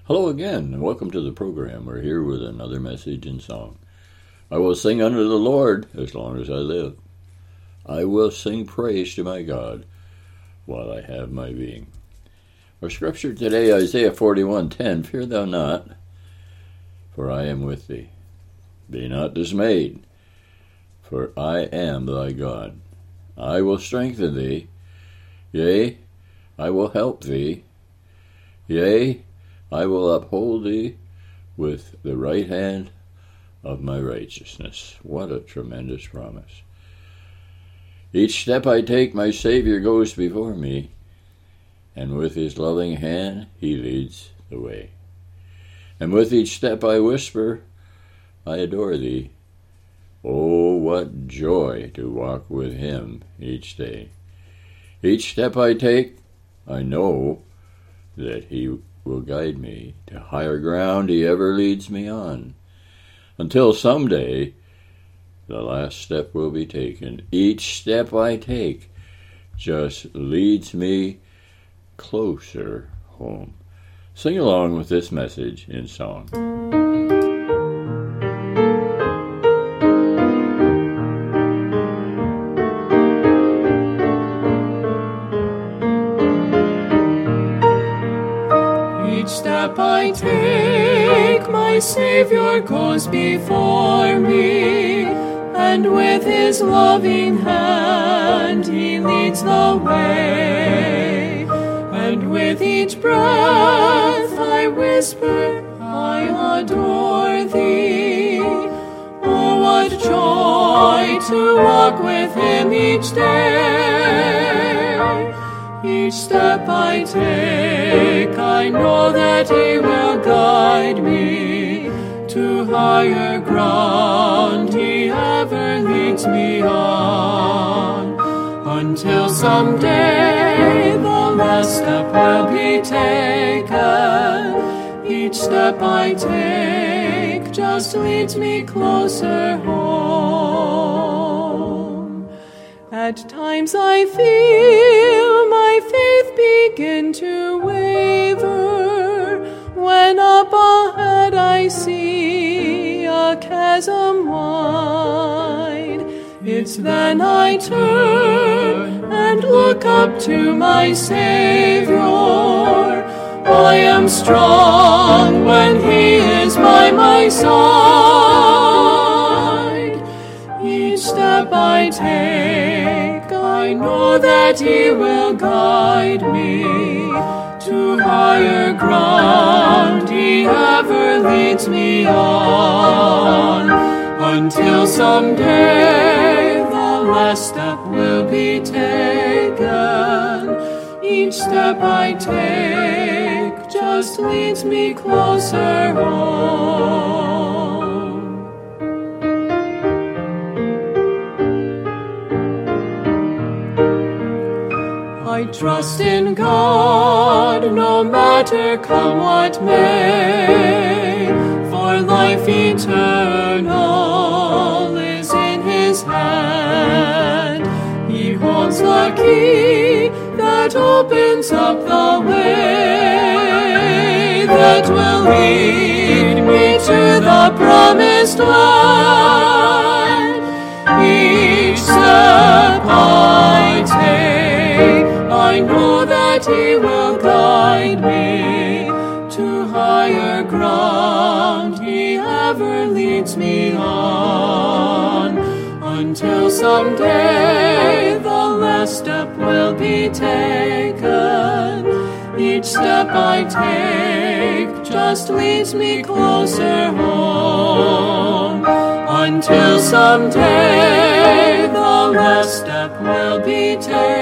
Hello again, and welcome to the program. We're here with another message in song. I will sing unto the Lord as long as I live. I will sing praise to my God while I have my being. Our scripture today, Isaiah 41:10, Fear thou not, for I am with thee. Be not dismayed, for I am thy God. I will strengthen thee, yea, I will help thee, yea, I will uphold thee with the right hand of my righteousness. What a tremendous promise. Each step I take, my Savior goes before me, and with his loving hand he leads the way. And with each step I whisper, I adore thee. Oh, what joy to walk with him each day. Each step I take, I know that he will guide me to higher ground he ever leads me on, until someday the last step will be taken. Each step I take just leads me closer home. Sing along with this message in song. Each step I take, my Savior goes before me, and with his loving hand he leads the way. And with each breath I whisper, I adore thee. Oh, what joy to walk with him each day. Each step I take, I know that he will guide me to higher ground. He ever leads me on, until someday the last step will be taken. Each step I take just leads me closer home. At times I feel my faith begin to waver, when up ahead I see a chasm wide. It's then I turn and look up to my Savior. I am strong when he is by my side. Each step I take, I know that he will guide me to higher ground. He ever leads me on, until someday the last step will be taken. Each step I take just leads me closer home. I trust in God, no matter come what may, for life eternal is in his hand. He holds the key that opens up the way that will lead me to the promised land. Each step I take, I know that he will guide me to higher ground. He ever leads me on, until someday the last step will be taken. Each step I take just leads me closer home, until someday the last step will be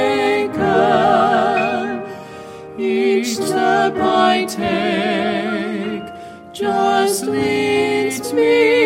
taken. Each step I take just leads me